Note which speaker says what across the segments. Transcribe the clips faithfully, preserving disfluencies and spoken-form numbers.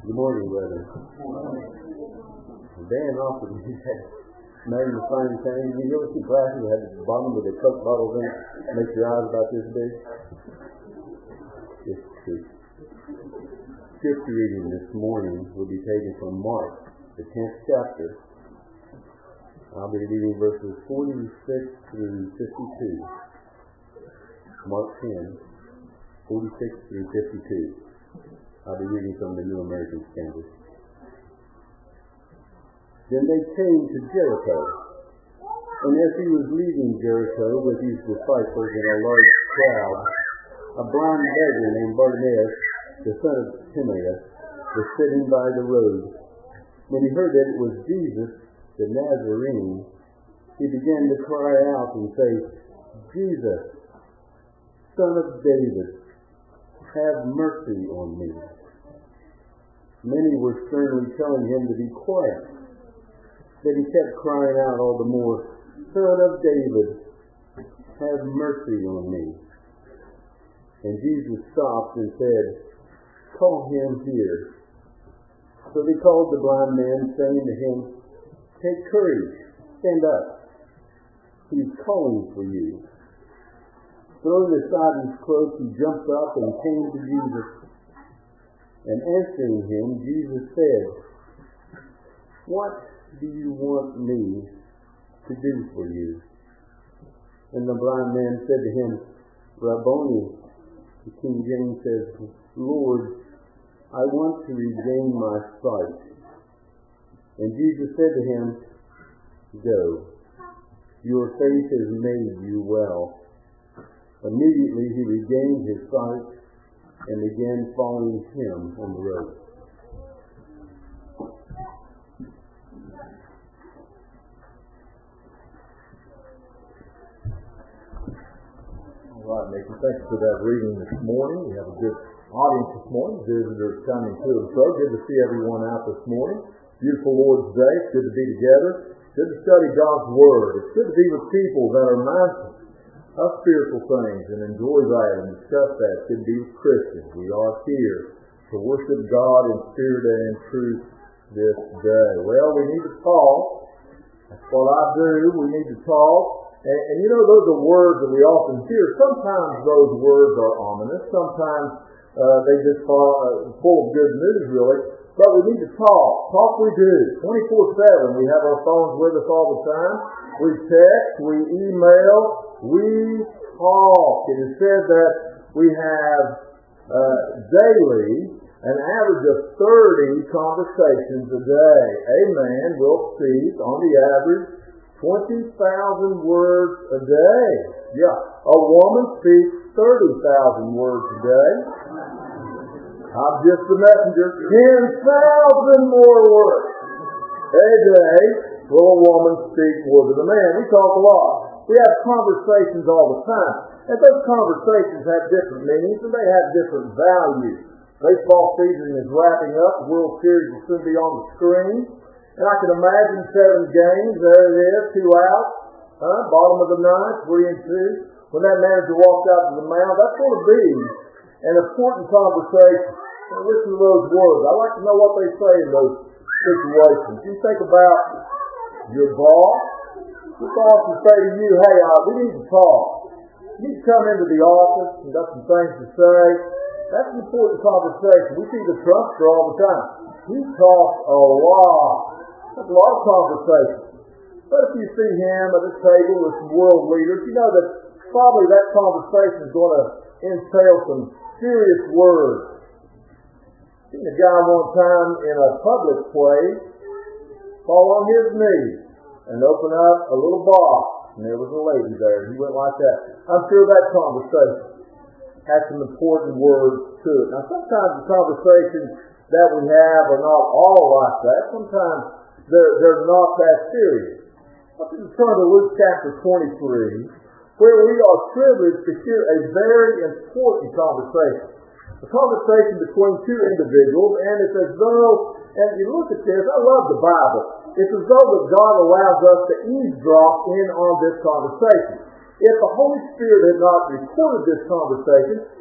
Speaker 1: Good morning, brother. Dan offered me that magnifying thing. You ever see glasses that have the bottom with the Coke bottles in it? Makes your eyes about this big. It's true. Scripture reading this morning will be taken from Mark, the tenth chapter. I'll be reading verses forty-six through fifty-two. Mark ten, forty-six through fifty-two. I'll be reading from the New American Standard. Then they came to Jericho, and as he was leaving Jericho with his disciples and a large crowd, a blind beggar named Bartimaeus, the son of Timaeus, was sitting by the road. When he heard that it was Jesus, the Nazarene, he began to cry out and say, "Jesus, Son of David, have mercy on me." Many were sternly telling him to be quiet, but he kept crying out all the more, "Son of David, have mercy on me." And Jesus stopped and said, "Call him here." So they called the blind man, saying to him, "Take courage, stand up. He's calling for you." Throwing aside his cloak, he jumped up and came to Jesus. And answering him, Jesus said, "What do you want me to do for you?" And the blind man said to him, "Rabboni," the King James says, "Lord, I want to regain my sight." And Jesus said to him, "Go, your faith has made you well." Immediately he regained his sight and began following him on the road.
Speaker 2: All right, Nathan, thanks for that reading this morning. We have a good audience this morning, visitors coming to and fro. Good to see everyone out this morning. Beautiful Lord's Day. It's good to be together. Good to study God's Word. It's good to be with people that are mindful of spiritual things and enjoy that and discuss that. It's good to be with Christians. We are here to worship God in spirit and in truth this day. Well, we need to talk. That's what I do. We need to talk. And, and you know, those are words that we often hear. Sometimes those words are ominous. Sometimes uh, they just are uh, full of good news, really. But we need to talk. Talk we do. twenty-four seven. We have our phones with us all the time. We text. We email. We talk. It is said that we have uh, daily an average of thirty conversations a day. A man will speak, on the average, twenty thousand words a day. Yeah. A woman speaks thirty thousand words a day. I'm just the messenger. ten thousand more words a day will a woman speak more than a man. We talk a lot. We have conversations all the time. And those conversations have different meanings and they have different values. Baseball season is wrapping up. The World Series will soon be on the screen. And I can imagine seven games. There it is, two outs. Huh? Bottom of the ninth, three and two. When that manager walks out to the mound, that's going to be an important conversation. Now, listen to those words. I like to know what they say in those situations. You think about your boss. Your boss will say to you, "Hey, uh, we need to talk. You need to come into the office and got some things to say." That's an important conversation. We see the Trumpster all the time. He talks a lot. That's a lot of conversation. But if you see him at a table with some world leaders, you know that probably that conversation is going to entail some serious words. I seen a guy one time in a public place fall on his knees and open up a little box, and there was a lady there. He went like that. I'm sure that conversation has some important words to it. Now, sometimes the conversations that we have are not all like that. Sometimes they're, they're not that serious. I want you to turn to Luke chapter twenty-three, where we are privileged to hear a very important conversation. A conversation between two individuals, and it's as though, and you look at this, I love the Bible. It's as though that God allows us to eavesdrop in on this conversation. If the Holy Spirit had not recorded this conversation,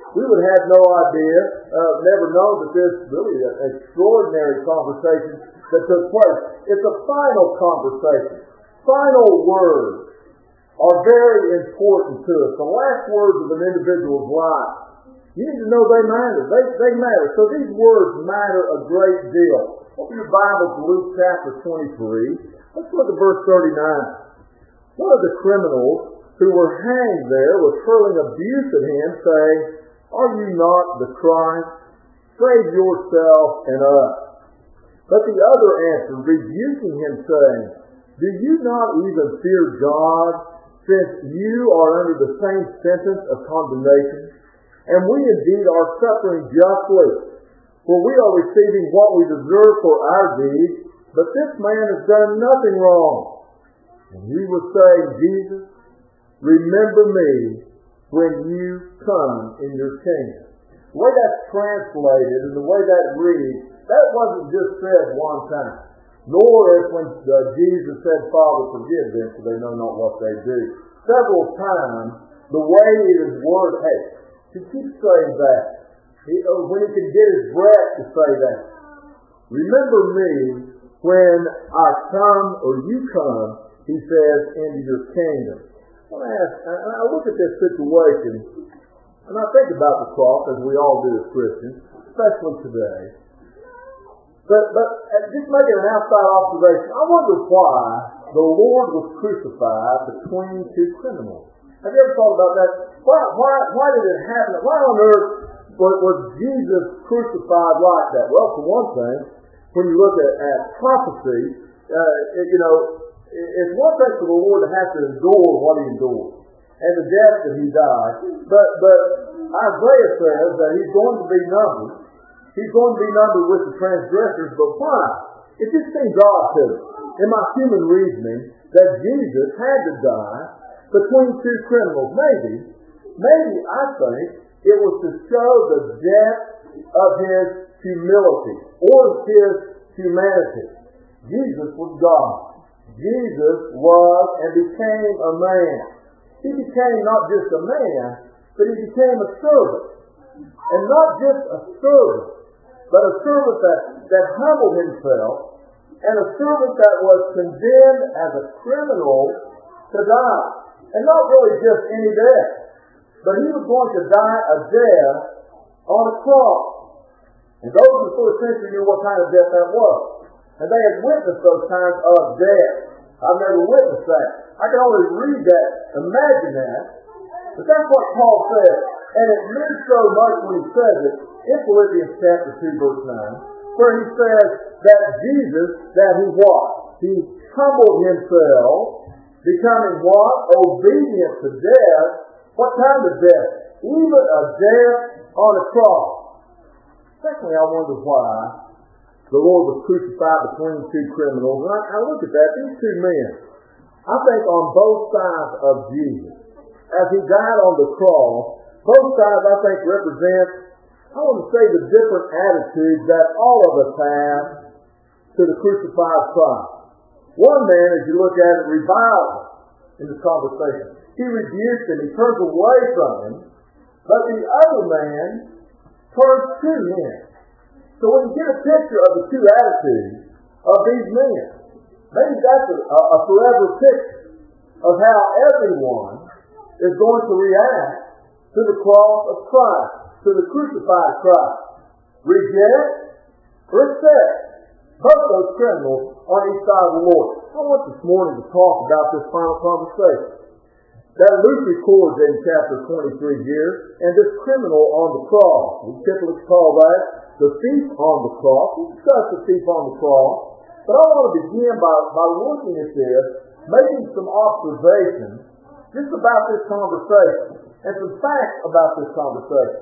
Speaker 2: we would have no idea, uh, never known that this really an extraordinary conversation that took place. It's a final conversation. Final words are very important to us. The last words of an individual's life, you need to know they matter. They, they matter. So these words matter a great deal. Open your Bible to Luke chapter twenty-three. Let's look at verse thirty-nine. One of the criminals who were hanged there was hurling abuse at him, saying, "Are you not the Christ? Save yourself and us." But the other answered, rebuking him, saying, "Do you not even fear God, since you are under the same sentence of condemnation? And we indeed are suffering justly, for we are receiving what we deserve for our deeds, but this man has done nothing wrong." And he was saying, "Jesus, remember me when you come in your kingdom." The way that's translated and the way that reads, that wasn't just said one time. Nor as when uh, Jesus said, "Father, forgive them, for they know not what they do." Several times, the way it is worded, hey, he keeps saying that. He, uh, when he can get his breath to say that. "Remember me when I come, or you come," he says, "into your kingdom." I want to ask, and I look at this situation, and I think about the cross, as we all do as Christians, especially today. But, but just making an outside observation, I wonder why the Lord was crucified between two criminals. Have you ever thought about that? Why, why, why did it happen? Why on earth was, was Jesus crucified like that? Well, for one thing, when you look at, at prophecy, uh, it, you know, it's one thing for the Lord to have to endure what he endured and the death that he died. But, but Isaiah says that he's going to be numbered. He's going to be numbered with the transgressors. But why? It just seems odd to me, in my human reasoning, that Jesus had to die between two criminals. Maybe, maybe I think it was to show the depth of his humility or his humanity. Jesus was God. Jesus was and became a man. He became not just a man, but he became a servant. And not just a servant, but a servant that, that humbled himself, and a servant that was condemned as a criminal to die. And not really just any death, but he was going to die a death on a cross. And those in the first century knew what kind of death that was. And they had witnessed those kinds of death. I've never witnessed that. I can only read that, imagine that. But that's what Paul said. And it means so much when he says it in Philippians chapter two, verse nine, where he says that Jesus, that he what? He humbled himself, becoming what? Obedient to death. What kind of death? Even a death on a cross. Secondly, I wonder why the Lord was crucified between two criminals. And I, I look at that, these two men, I think on both sides of Jesus, as he died on the cross, both sides I think represent, I want to say, the different attitudes that all of us have to the crucified Christ. One man, as you look at it, reviled him in this conversation. He rebuked him, he turns away from him, but the other man turns to him. So when you get a picture of the two attitudes of these men, maybe that's a, a forever picture of how everyone is going to react to the cross of Christ, to the crucified Christ. Reject or accept. Both those criminals on each side of the Lord. I want this morning to talk about this final conversation that Luke records in chapter twenty-three here, and this criminal on the cross. We typically call that the thief on the cross. We discuss the thief on the cross. But I want to begin by, by looking at this, making some observations just about this conversation, and some facts about this conversation.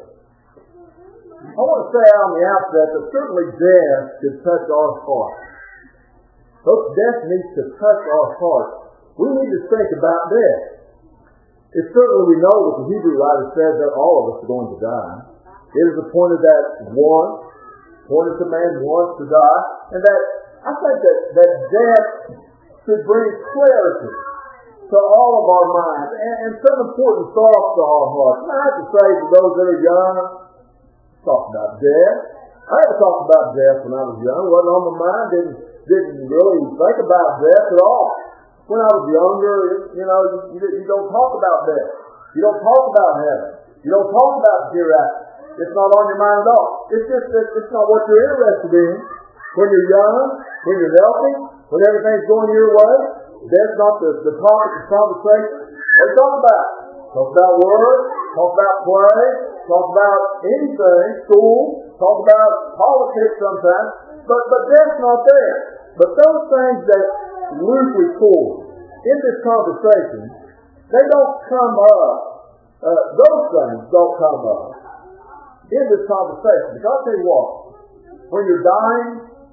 Speaker 2: I want to say on the outset that certainly death could touch our heart. Those death needs to touch our heart. We need to think about death. It's certainly we know that the Hebrew writer says that all of us are going to die. It is appointed that one, appointed to man once to die, and that I think that, that death should bring clarity to all of our minds and, and some important thoughts to our hearts. And I have to say to those that are young, talk about death. I never talked about death when I was young. It wasn't on my mind. Didn't didn't really think about death at all. When I was younger, you know, you, you don't talk about death. You don't talk about heaven. You don't talk about the hereafter. It's not on your mind at all. It's just it's, it's not what you're interested in. When you're young, when you're healthy, when everything's going your way, that's not the, the topic of conversation. What talk about? Talk about work, talk about play, talk about anything, school, talk about politics sometimes, but but that's not there. But those things that Luke records in this conversation, they don't come up. Uh, those things don't come up in this conversation. Because I'll tell you what, when you're dying,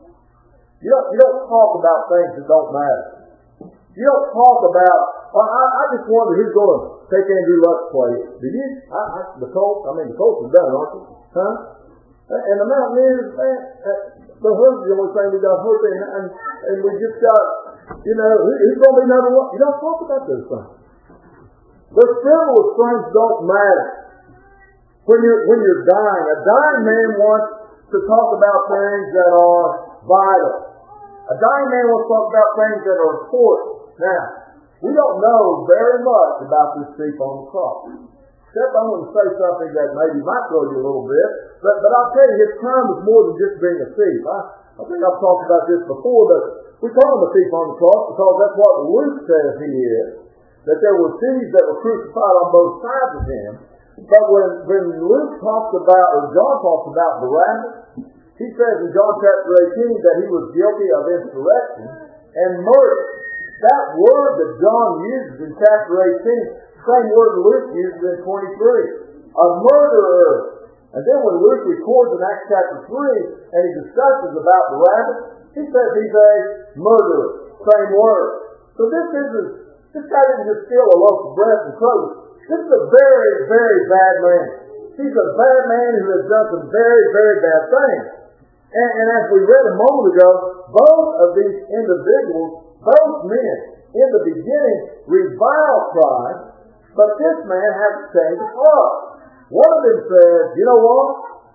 Speaker 2: you don't you don't talk about things that don't matter. You don't talk about, well, I, I just wonder who's going to take Andrew Luck's place. Do you? I, I, the Colts, I mean, the Colts are done, aren't they? Huh? And the Mountaineers, man, the Hood's the only thing we got hoping, and, and we just got, you know, who, who's going to be number one? You don't talk about those things. Those frivolous things don't matter. When you're, when you're dying, a dying man wants to talk about things that are vital. A dying man wants to talk about things that are important. Now, we don't know very much about this thief on the cross. Except I'm going to say something that maybe might throw you a little bit, but, but I'll tell you, his crime was more than just being a thief. I, I think I've talked about this before, but we call him a thief on the cross because that's what Luke says he is, that there were thieves that were crucified on both sides of him. But when, when Luke talks about, or John talks about Barabbas, he says in John chapter eighteen that he was guilty of insurrection and murder. That word that John uses in chapter eighteen, same word Luke uses in twenty-three. A murderer. And then when Luke records in Acts chapter three, and he discusses about Barabbas, he says he's a murderer. Same word. So this isn't, this guy didn't just steal a loaf of bread from Kroger. This is a very, very bad man. He's a bad man who has done some very, very bad things. And, and as we read a moment ago, both of these individuals, both men, in the beginning, reviled Christ, but this man had to change his heart. One of them said, you know what?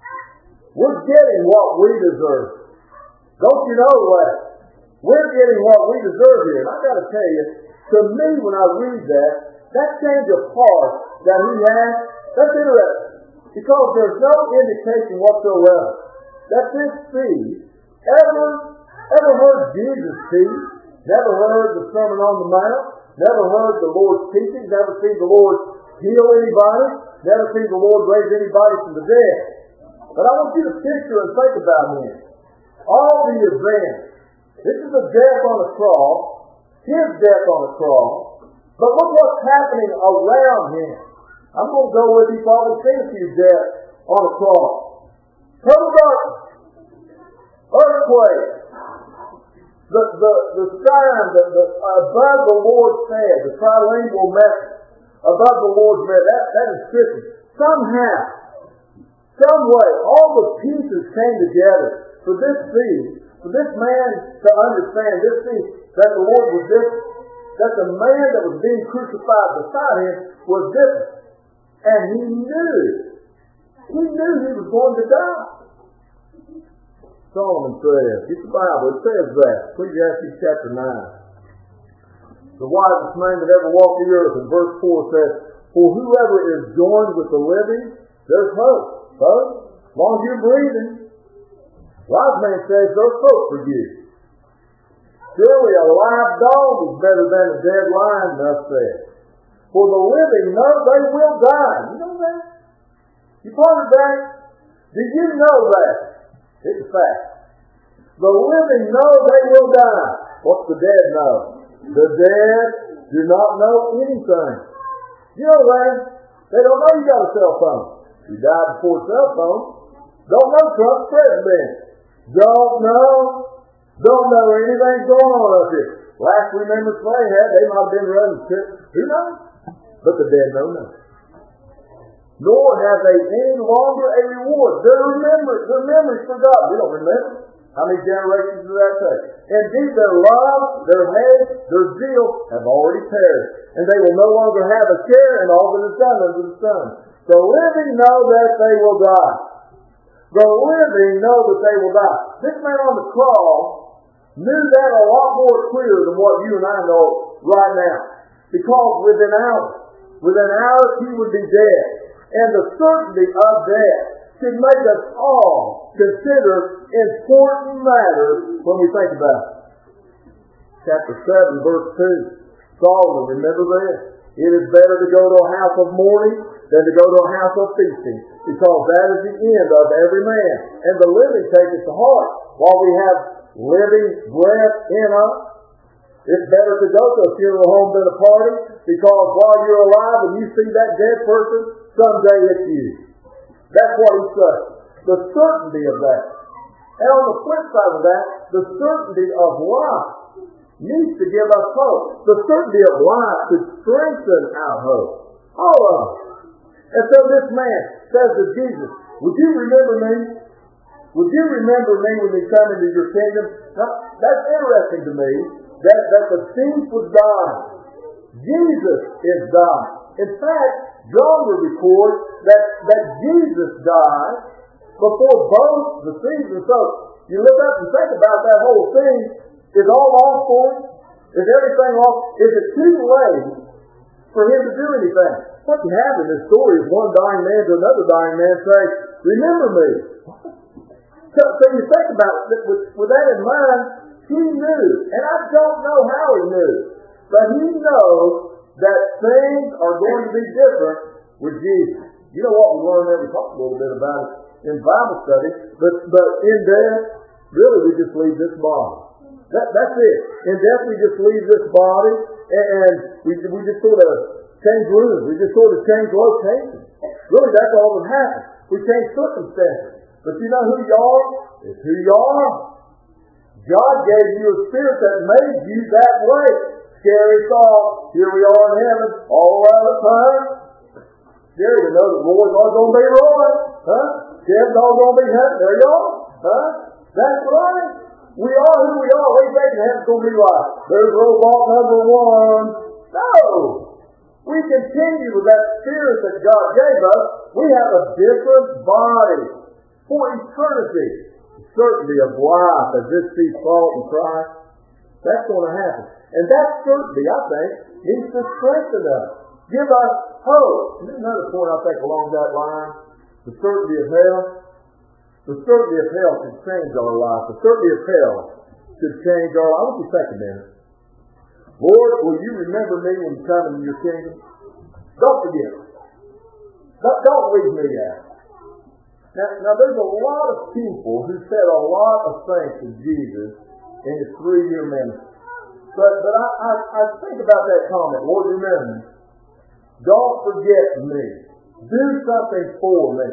Speaker 2: We're getting what we deserve. Don't you know that? We're getting what we deserve here. And I got to tell you, to me, when I read that, that change of heart that he had, that's interesting. Because there's no indication whatsoever that this thief ever, ever heard Jesus teach, never heard the Sermon on the Mount, never heard the Lord's teaching, never seen the Lord heal anybody, never seen the Lord raise anybody from the dead. But I want you to picture and think about him. All the events. This is a death on a cross, his death on a cross, but look what's happening around him. I'm going to go with you, probably seen a few deaths on a cross. Total darkness, earthquake, the the the sign that the above the Lord's head, the trilingual message above the Lord's head, that that is Christian. Somehow, some way, all the pieces came together for this thief, for this man to understand, this thief, that the Lord was different, that the man that was being crucified beside him was different, and he knew, he knew he was going to die. Solomon says, it's the Bible, it says that, Ecclesiastes chapter nine. The wisest man that ever walked the earth, in verse four says, for whoever is joined with the living, there's hope. Folks, as long as you're breathing, wise man says there's hope for you. Surely a live dog is better than a dead lion, thus said. For the living know they will die. You know that? You pondered that? Did you know that? It's a fact. The living know they will die. What's the dead know? The dead do not know anything. You know that? They don't know you got a cell phone. You died before a cell phone. Don't know Trump's president. Don't know. Don't know anything going on up here. Last remembrance they had, they might have been running to. Who knows? But the dead know nothing. Nor have they any longer a reward. Their remembrance, their memory's forgotten. We don't remember. How many generations does that take? Indeed, their love, their hate, their zeal have already perished. and they will no longer have a share in all that is done under the sun. The living know that they will die. The living know that they will die. This man on the cross knew that a lot more clear than what you and I know right now. Because within hours, within hours he would be dead. And the certainty of death should make us all consider important matters when we think about it. Chapter seven, verse two. Solomon, remember this. It is better to go to a house of mourning than to go to a house of feasting, because that is the end of every man. And the living take it to heart. While we have living breath in us, it's better to go to a funeral home than a party, because while you're alive and you see that dead person, someday it's you. That's what he says. The certainty of that. And on the flip side of that, the certainty of life needs to give us hope. The certainty of life should strengthen our hope. All of us. And so this man says to Jesus, would you remember me? Would you remember me when you come into your kingdom? Now, that's interesting to me, that, that the thief was dying. Jesus is dying. In fact, John will record that, that Jesus died before both the thieves. And so you look up and think about that whole thing. Is all lost for him? Is everything lost? Is it too late for him to do anything? What you have in this story is one dying man to another dying man saying, remember me. So, so you think about it, with, with that in mind, he knew, and I don't know how he knew, but he knows that things are going to be different with Jesus. You know what we learned there? We talked a little bit about it in Bible study, but, but in death, really we just leave this body. That, that's it. In death, we just leave this body, and, and we, we just sort of change rooms. We just sort of change locations. Really, that's all that happens. We change circumstances. But you know who you are? It's who you are. God gave you a spirit that made you that way. Scary thought. Here we are in heaven, all out of time. Scary to know that Roy's all going to be Roy. Huh? Kevin's all going to be heaven. There you are. Huh? That's right. We are who we are. What do you think heaven's going to be like? There's robot number one. No. We continue with that spirit that God gave us. We have a different body for eternity. The certainty of life as this be salt in Christ. That's going to happen. And that certainty, I think, needs to strengthen us. Give us hope. And another point I think along that line, the certainty of hell. The certainty of hell should change our life. The certainty of hell should change our life. I want you to take a minute. Lord, will you remember me when you come into your kingdom? Don't forget it. Don't, don't leave me out. Now, now, there's a lot of people who said a lot of things to Jesus in his three-year ministry. But, but I, I, I think about that comment, Lord, remember me. Don't forget me. Do something for me.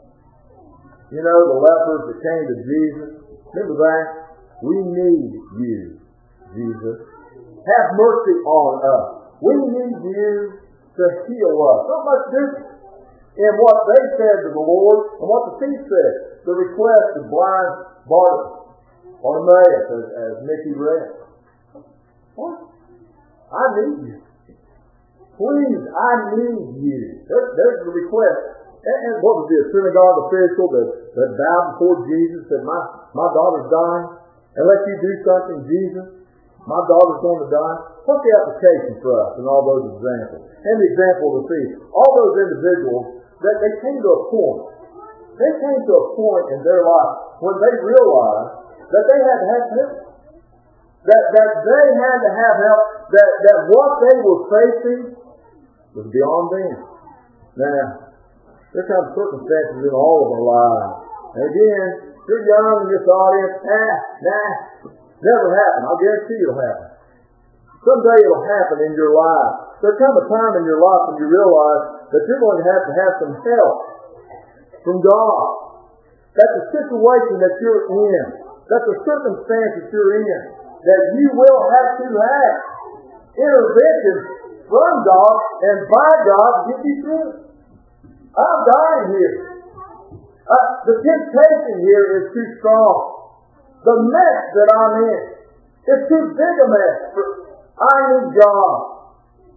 Speaker 2: You know, the lepers that came to Jesus. Remember that? We need you, Jesus. Have mercy on us. We need you to heal us. Not much difference in what they said to the Lord and what the thief said. The request of blind Bartimaeus, as, as Mickey read. What? I need you. Please, I need you. There, there's the request. And, and what was the synagogue official that, that bowed before Jesus and said, my, my daughter's dying. Unless you do something, Jesus, my daughter's going to die. What's the application for us in all those examples? And the example of the thief. All those individuals, that they came to a point. They came to a point in their life when they realized that they had to have help. That, that they had to have help. That, that what they were facing was beyond them. Now, there comes circumstances in all of our lives. And again, you're young in this audience. Ah, nah, never happen. I'll guarantee it'll happen. Someday it'll happen in your life. There'll come a time in your life when you realize that you're going to have to have some help from God. That the situation that you're in, that the circumstance that you're in, that you will have to have intervention from God and by God to get you through. I'm dying here. Uh, the temptation here is too strong. The mess that I'm in is too big a mess. For, I need God.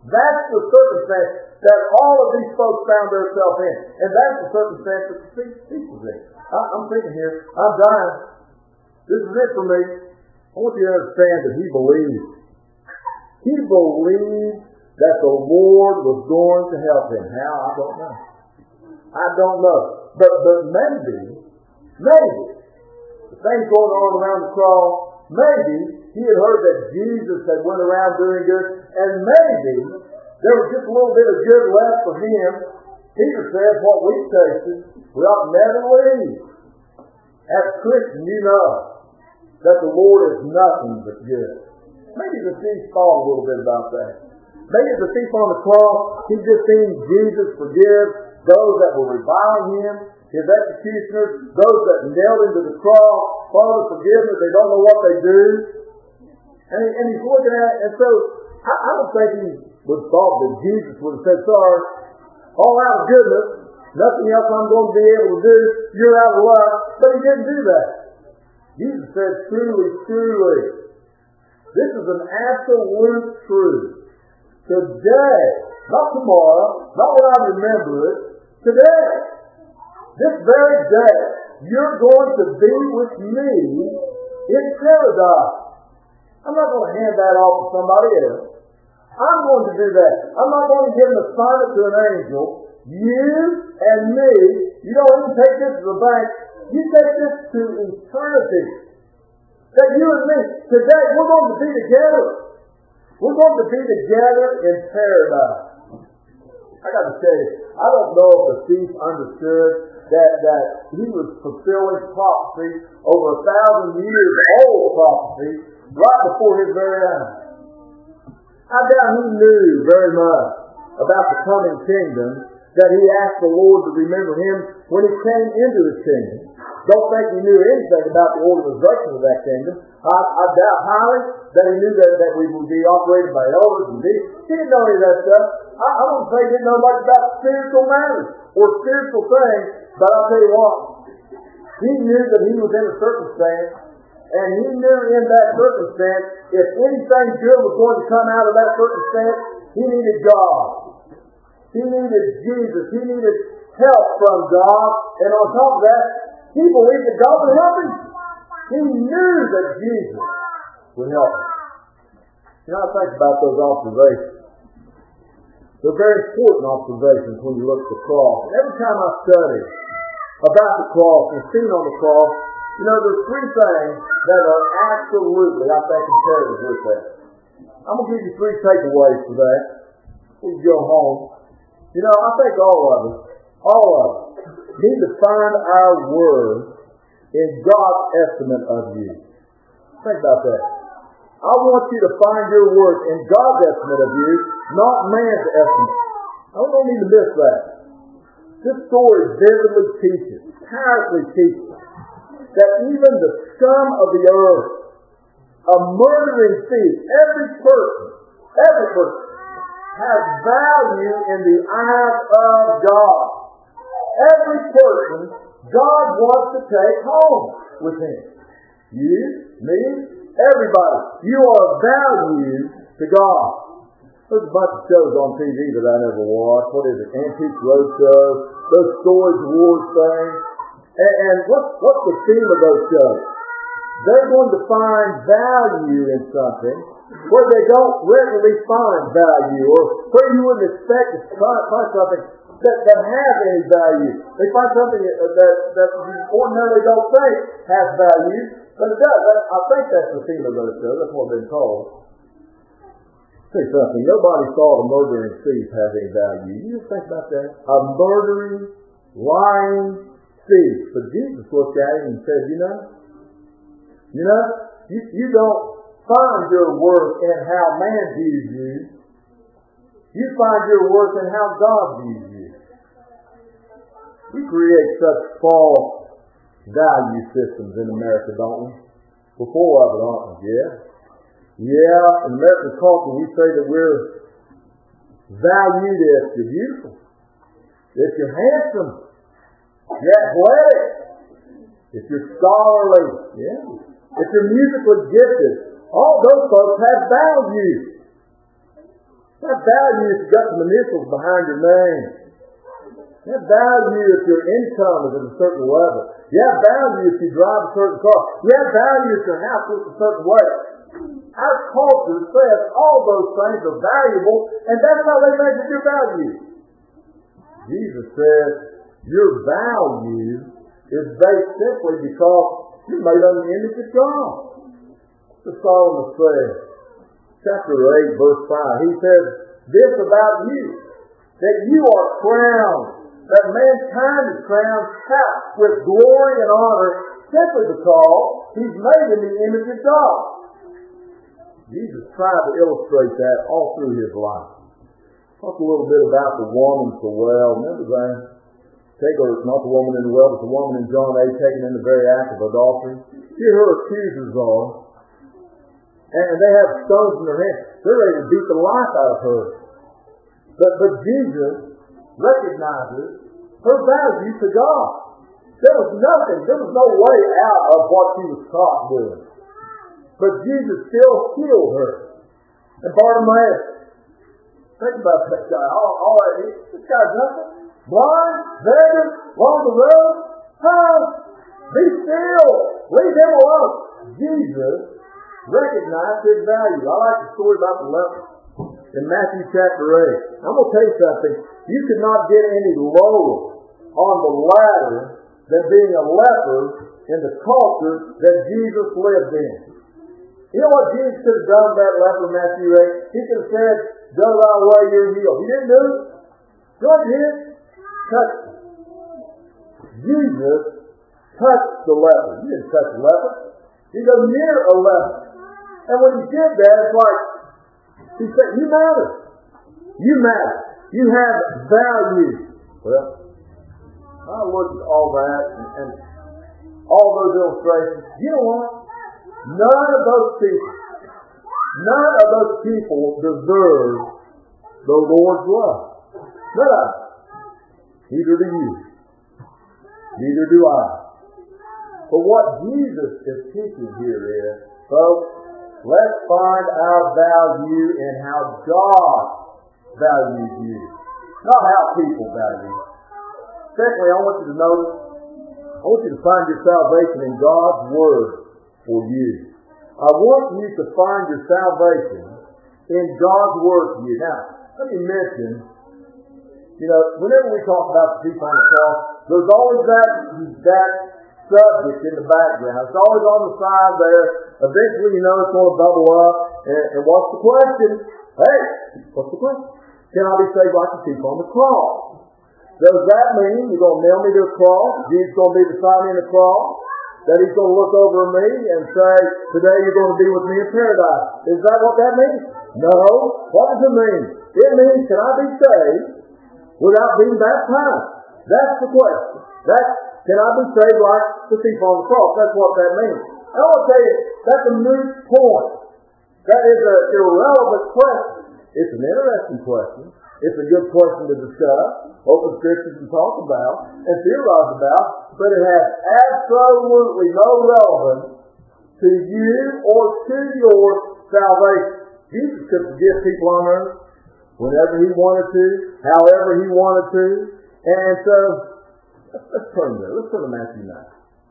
Speaker 2: That's the circumstance that all of these folks found themselves in. And that's the circumstance that the thief was in. I, I'm thinking here, I'm dying. This is it for me. I want you to understand that he believed. He believed that the Lord was going to help him. How? I don't know. I don't know. But, but maybe, maybe, the things going on around the cross, maybe he had heard that Jesus had went around doing good, and maybe there was just a little bit of good left for him. Peter says, what we've tasted, we ought never leave. As a Christian, you know that the Lord is nothing but good. Maybe the thief thought a little bit about that. Maybe the thief on the cross, he just seen Jesus forgive those that were reviling him, his executioners, those that nailed him to the cross. Father, forgive them, they don't know what they do. And, he, and he's looking at it, and so I, I don't think he would have thought that Jesus would have said, sorry, all out of goodness, nothing else I'm going to be able to do, you're out of luck. But he didn't do that. Jesus said, truly, truly, this is an absolute truth. Today, not tomorrow, not when I remember it, today, this very day, you're going to be with me in paradise. I'm not going to hand that off to somebody else. I'm going to do that. I'm not going to give an assignment to an angel. You and me, you don't even take this to the bank. You take this to eternity. That you and me, today, we're going to be together. We're going to be together in paradise. I got to tell you, I don't know if the thief understood that, that he was fulfilling prophecy, over a thousand years old prophecy, right before his very eyes. I doubt he knew very much about the coming kingdom, that he asked the Lord to remember him when he came into his kingdom. Don't think he knew anything about the organization of that kingdom. I, I doubt highly that he knew that, that we would be operated by elders and deacons. He didn't know any of that stuff. I, I don't say he didn't know much about spiritual matters or spiritual things, but I'll tell you what, he knew that he was in a circumstance, and he knew in that circumstance, if anything good was going to come out of that circumstance, he needed God. He needed Jesus. He needed help from God. And on top of that, he believed that God would help him. He knew that Jesus would help him. You know, I think about those observations. They're very important observations when you look at the cross. And every time I study about the cross and seen on the cross, you know, there's three things that are absolutely, I think, imperative with that. I'm going to give you three takeaways for that. When you go home. You know, I think all of us, all of us, need to find our worth in God's estimate of you. Think about that. I want you to find your worth in God's estimate of you, not man's estimate. I don't need to miss that. This story vividly teaches, powerfully teaches, that even the scum of the earth, a murdering thief, every person, every person, has value in the eyes of God. Every person God wants to take home with him. You, me, everybody. You are valued to God. There's a bunch of shows on T V that I never watched. What is it? Antique Roadshow, those Storage Wars things. And, and what, what's the theme of those shows? They're going to find value in something where they don't readily find value, or where you wouldn't expect to find something that, that has any value. They find something that, that, that you ordinarily don't think has value, but it does. I, I think that's the theme of those shows. That's what they're called. Say something. Nobody thought a murdering thief has any value. You just think about that. A murdering, lying thief. But Jesus looked at him and said, you know, you know, you, you don't find your worth in how man views you. You find your worth in how God views you. We create such false value systems in America, don't we? We're full of it, aren't we? Yeah. Yeah, in American culture we say that we're valued if you're beautiful, if you're handsome, you're athletic, if you're scholarly, yeah, if you're musically gifted. All those folks have value. That value if you got some initials behind your name. That value if your income is at a certain level. You have value if you drive a certain car. You have value if your house looks a certain way. Our culture says all those things are valuable, and that's how they measure your value. Jesus said your value is based simply because you're made on the image of God. What Solomon said, chapter eight, verse five, he says this about you, that you are crowned, that mankind is crowned with glory and honor simply because he's made in the image of God. Jesus tried to illustrate that all through his life. Talk a little bit about the woman so well. Remember that? Take her, not the woman in the well, but the woman in John eight taken in the very act of adultery. Here her accusers are. And they have stones in their hands. They're ready to beat the life out of her. But, but Jesus recognizes her value to God. There was nothing, there was no way out of what she was caught doing. But Jesus still healed her. And Bartimaeus, think about that guy. All, all that, this guy's nothing. Blind, begging, along the road. Huh? Be still. Leave him alone. Jesus recognized his value. I like the story about the leper in Matthew chapter eight. I'm going to tell you something. You could not get any lower on the ladder than being a leper in the culture that Jesus lived in. You know what Jesus could have done to that leper in Matthew eight? He could have said, go thy way, you're healed. He didn't do it. God did. Touched him. Jesus touched the leper. He didn't touch the leper. He go near a leper. And when he did that, it's like, he said, you matter. You matter. You have value. Well, I looked at all that and, and all those illustrations. You know what? None of those people, none of those people deserve the Lord's love. None of them. Neither do you. Neither do I. But what Jesus is teaching here is, folks, let's find our value in how God values you, not how people value you. Secondly, I want you to notice, I want you to find your salvation in God's Word for you. I want you to find your salvation in God's Word for you. Now, let me mention, you know, whenever we talk about the thief on the cross, there's always that, that subject in the background. It's always on the side there. Eventually, you know, it's going to bubble up. And, and what's the question? Hey, what's the question? Can I be saved like the thief on the cross? Does that mean you're going to nail me to a cross? Jesus is going to be beside me in the cross? That he's going to look over me and say, today you're going to be with me in paradise. Is that what that means? No. What does it mean? It means, can I be saved without being baptized? That's the question. That's, can I be saved like the thief on the cross? That's what that means. I want to tell you, that's a moot point. That is an irrelevant question. It's an interesting question. It's a good question to discuss, open scriptures and talk about, and theorize about, but it has absolutely no relevance to you or to your salvation. Jesus could forgive people on earth whenever he wanted to, however he wanted to, and so let's turn there. Let's turn to Matthew nine.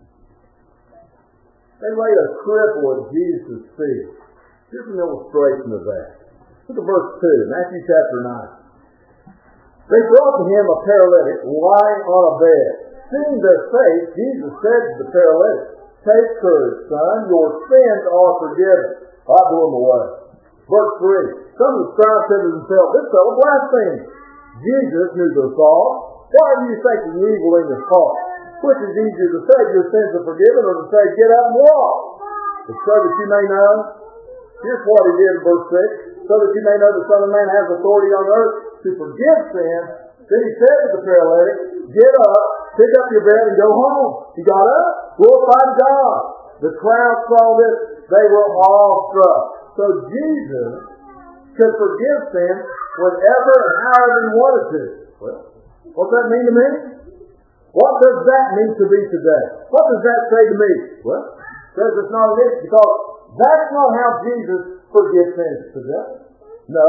Speaker 2: They laid a cripple at Jesus' feet. Here's an illustration of that. Look at verse two, Matthew chapter nine. They brought to him a paralytic lying on a bed. Seeing their faith, Jesus said to the paralytic, take courage, son, your sins are forgiven. I blew him away. Verse three. Some of the scribes said to themselves, this fellow blasphemes. Jesus knew their thoughts. Why are you thinking evil in your heart? Which is easier to say, your sins are forgiven, or to say, get up and walk? But so that you may know, here's what he did in verse six, so that you may know the Son of Man has authority on earth to forgive sins. Then he said to the paralytic, get up, pick up your bed, and go home. He got up, glorified God. The crowd saw this. They were awestruck. So Jesus could forgive sins whenever and however he wanted to. Well, what's that mean to me? What does that mean to me today? What does that say to me? Well, it says it's not an issue because that's not how Jesus forgives sins today. No.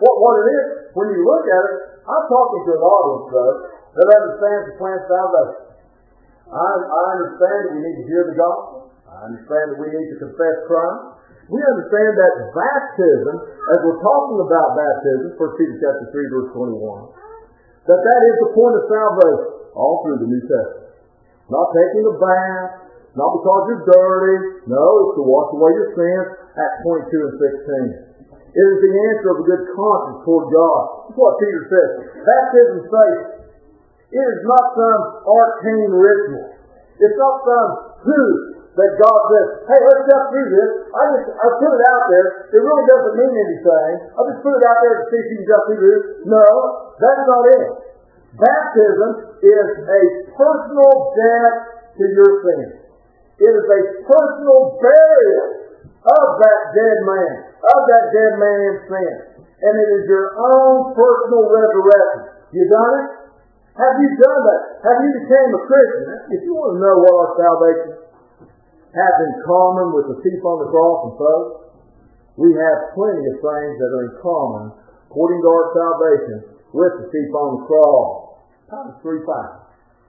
Speaker 2: what, what it is. When you look at it, I'm talking to an audience, though, that understands the plan of salvation. I, I understand that we need to hear the gospel. I understand that we need to confess Christ. We understand that baptism, as we're talking about baptism, First Peter chapter three, verse twenty-one, that that is the point of salvation all through the New Testament. Not taking a bath, not because you're dirty. No, it's to wash away your sins. Acts twenty-two and sixteen. It is the answer of a good conscience toward God. That's what Peter says. Baptism faith. It is not some arcane ritual. It's not some hoot that God says, hey, let's jump through this. I just I put it out there. It really doesn't mean anything. I just put it out there to see if you can jump through this. No, that's not it. Baptism is a personal death to your sin. It is a personal burial of that dead man, of that dead man's sin. And it is your own personal resurrection. You done it? Have you done that? Have you become a Christian? If you want to know what our salvation has in common with the thief on the cross and folks, we have plenty of things that are in common, according to our salvation, with the thief on the cross. Titus three five.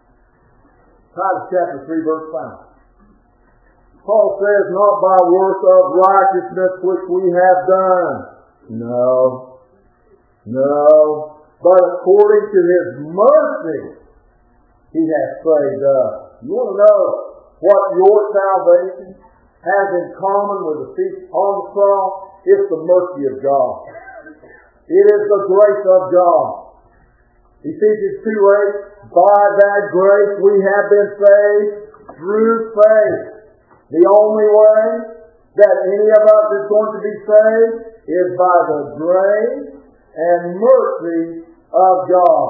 Speaker 2: Titus chapter three, verse five. Paul says, not by works of righteousness which we have done. No. No. But according to His mercy, He has saved us. You want to know what your salvation has in common with the thief on the cross? It's the mercy of God. It is the grace of God. Ephesians two eight, by that grace we have been saved through faith. The only way that any of us is going to be saved is by the grace and mercy of God.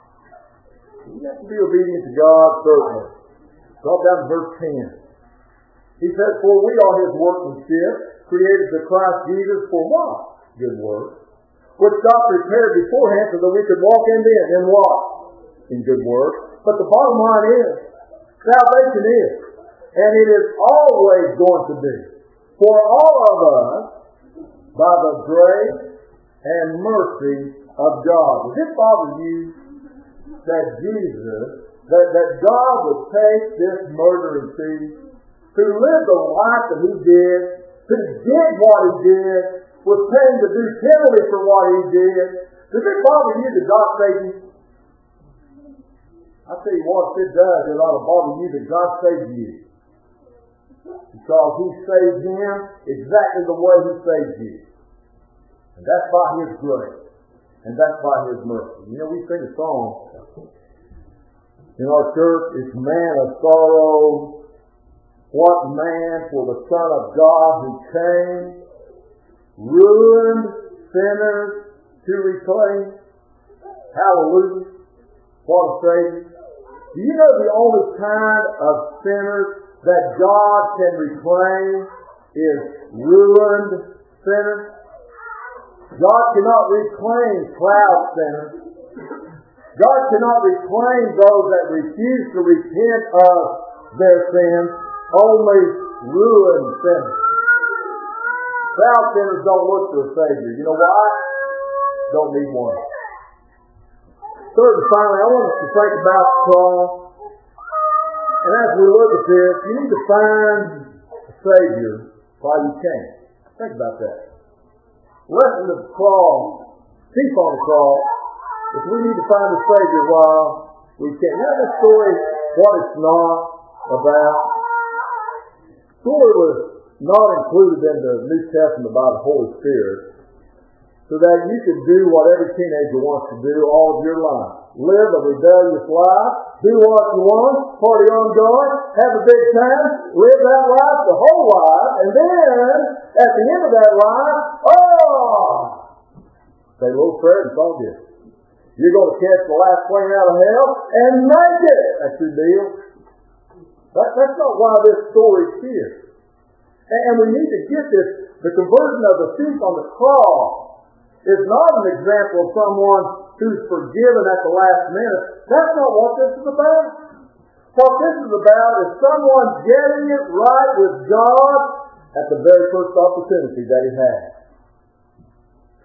Speaker 2: You have to be obedient to God, certainly. Drop down to verse ten. He says, for we are His workmanship, created to Christ Jesus for what? Good works. Which God prepared beforehand so that we could walk in them. In what? In good works. But the bottom line is, salvation is, and it is always going to be, for all of us, by the grace and mercy of God. Does it bother you that Jesus, that, that God would take this murdering thief, who lived the life that he did, who did what he did, was paying the due penalty for what he did? Does it bother you that God saved him? I tell you what, if it does, it ought to bother you that God saved you. Because He saved him exactly the way He saved you. And that's by His grace. And that's by His mercy. You know, we sing a song in our church, it's Man of Sorrows, what man for the Son of God who came, ruined sinners to reclaim. Hallelujah. What a Savior. Do you know the only kind of sinners that God can reclaim is ruined sinners? God cannot reclaim proud sinners. God cannot reclaim those that refuse to repent of their sins. Only ruined sinners. Proud sinners don't look for a Savior. You know why? Don't need one. Third and finally, I want us to think about the cross. And as we look at this, you need to find a Savior while you can. Think about that. Lesson of the cross, thief on the cross, is we need to find a Savior while we can. You know this story, what it's not about? The story was not included in the New Testament by the Holy Spirit, so that you could do what every teenager wants to do all of your life. Live a rebellious life, do what you want, party on God, have a big time, live that life the whole life, and then, at the end of that life, oh! Say, little Fred, it's all good. You're going to catch the last plane out of hell and make it. That's your deal. That, that's not why this story is here. And, and we need to get this. The conversion of the thief on the cross is not an example of someone who's forgiven at the last minute. That's not what this is about. What this is about is someone getting it right with God at the very first opportunity that he had.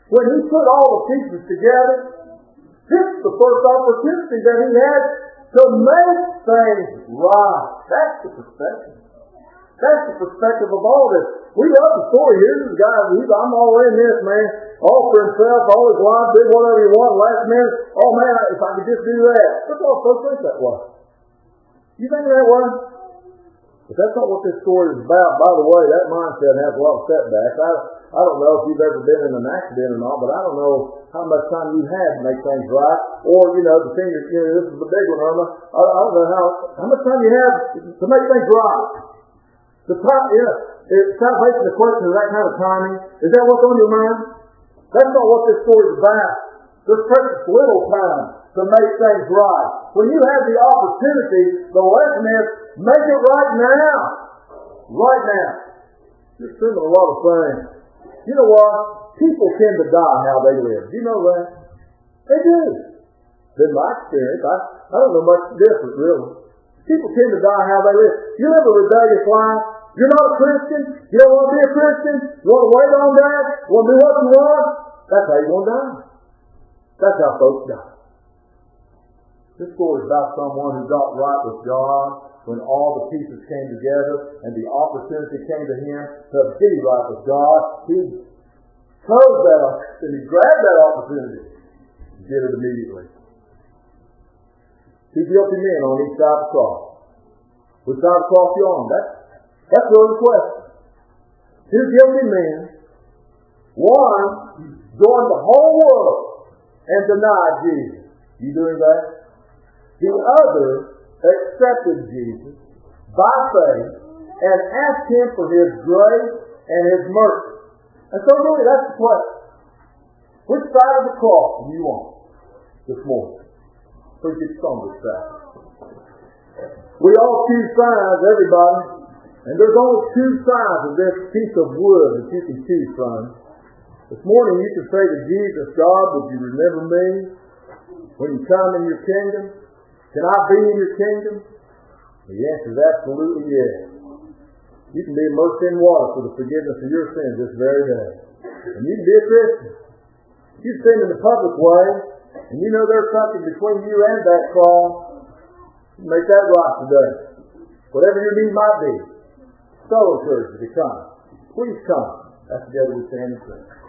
Speaker 2: when he put all the pieces together, this is the first opportunity that he had to make things right. That's the perspective. That's the perspective of all this. We love the story. Here's this guy, he's, I'm all in this, man. All for himself, all his life, did whatever he wanted. Last minute, oh man, if I could just do that. That's all folks think that way. You think that way? But that's not what this story is about. By the way, that mindset has a lot of setbacks. I, I don't know if you've ever been in an accident or not, but I don't know how much time you had to make things right. Or, you know, the thing is, you know, this is the big one, Irma. I, I don't know how, how much time you have to make things right. The time, yeah, it, salvation, the question of that kind of timing, is that what's on your mind? That's not what this story is about. There's precious little time to make things right. When you have the opportunity, the lesson is, make it right now. Right now. You're assuming a lot of things. You know what? People tend to die how they live. Do you know that? They do. In my experience, I, I don't know much different, really. People tend to die how they live. You live a rebellious life. You're not a Christian. You don't want to be a Christian. You want to wait on that. You want to do what you want. That's how you're going to die. That's how folks die. This story is about someone who got right with God when all the pieces came together and the opportunity came to him to be right with God. He chose that opportunity. He grabbed that opportunity and did it immediately. Two guilty men on each side of the cross. Which side of the cross you on? That's, that's really the question. Two guilty men. One joined the whole world and denied Jesus. You doing that? The other accepted Jesus by faith and asked him for his grace and his mercy. And so really that's the question. Which side of the cross do you want this morning? Please get on this side. We all choose sides, everybody. And there's only two sides of this piece of wood that you can choose from. This morning you can say to Jesus, God, would you remember me when you come in your kingdom? Can I be in your kingdom? The answer is absolutely yes. You can be immersed in water for the forgiveness of your sins this very day. And you can be a Christian. You sin in the public way, and you know there's something between you and that cross. Make that right today. Whatever your need might be. So encourage you to come. Please come. That's together we stand and sing.